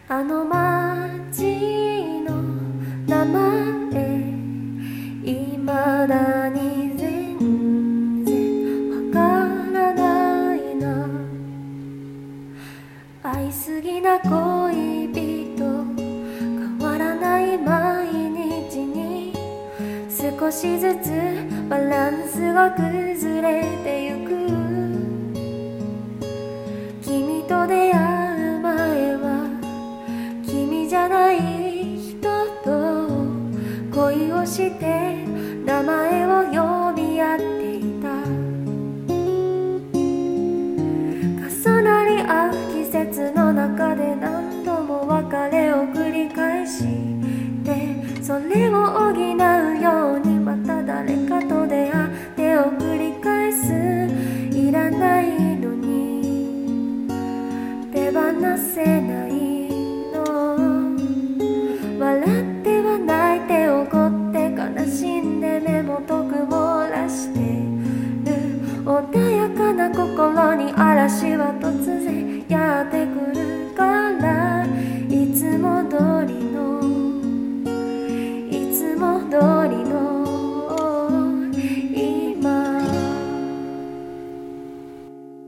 あの街の名前未だに全然わからないな。愛すぎな恋人、変わらない毎日に少しずつバランスが崩れてゆく。君と出会う前は君じゃない人と恋をして名前を呼び合っていた。重なり合う季節の中で何度も別れを繰り返して、それを補うようにまた誰かと出会ってを繰り返す。いらないのに手放せないの。笑っては泣いて怒って悲しんで目もと曇らしてる。穏やかな心に嵐は突然